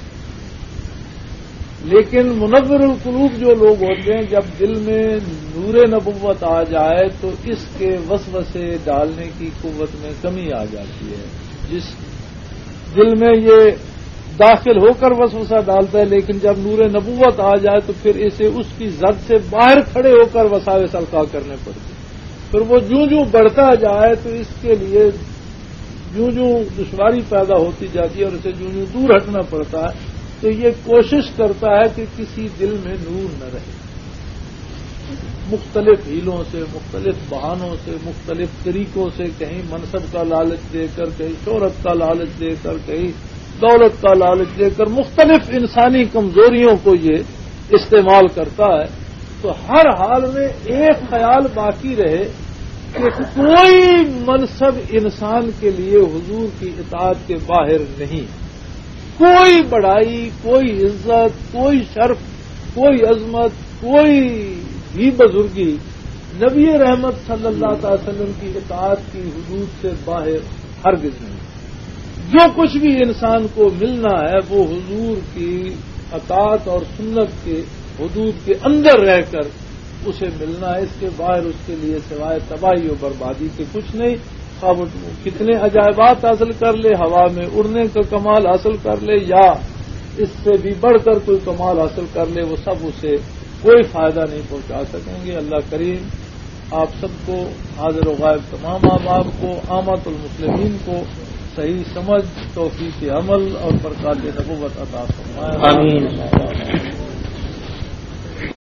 لیکن منور القلوب جو لوگ ہوتے ہیں جب دل میں نور نبوت آ جائے تو اس کے وسوسے ڈالنے کی قوت میں کمی آ جاتی ہے۔ جس دل میں یہ داخل ہو کر وسوسہ ڈالتا ہے، لیکن جب نور نبوت آ جائے تو پھر اسے اس کی زد سے باہر کھڑے ہو کر وساوس القاء کرنے پڑتے ہیں۔ پھر وہ جوں بڑھتا جائے تو اس کے لیے جوں دشواری پیدا ہوتی جاتی ہے اور اسے جوں دور ہٹنا پڑتا ہے، تو یہ کوشش کرتا ہے کہ کسی دل میں نور نہ رہے۔ مختلف ہیلوں سے، مختلف بہانوں سے، مختلف طریقوں سے، کہیں منصب کا لالچ دے کر، کہیں شہرت کا لالچ دے کر، کہیں دولت کا لالچ دے کر، مختلف انسانی کمزوریوں کو یہ استعمال کرتا ہے۔ تو ہر حال میں ایک خیال باقی رہے کہ کوئی منصب انسان کے لیے حضور کی اطاعت کے باہر نہیں، کوئی بڑائی، کوئی عزت، کوئی شرف، کوئی عظمت، کوئی بھی بزرگی نبی رحمت صلی اللہ تعالی وسلم کی اطاعت کی حدود سے باہر ہرگز نہیں۔ جو کچھ بھی انسان کو ملنا ہے وہ حضور کی اطاعت اور سنت کے حدود کے اندر رہ کر اسے ملنا ہے، اس کے باہر اس کے لیے سوائے تباہی و بربادی کے کچھ نہیں۔ وہ کتنے عجائبات حاصل کر لے، ہوا میں اڑنے کا کمال حاصل کر لے یا اس سے بھی بڑھ کر کوئی کمال حاصل کر لے، وہ سب اسے کوئی فائدہ نہیں پہنچا سکیں گے۔ اللہ کریم آپ سب کو، حاضر و غائب تمام احباب کو، عامت المسلمین کو صحیح سمجھ، توفیق عمل اور برکات نبوت عطا فرمائے۔ آمین۔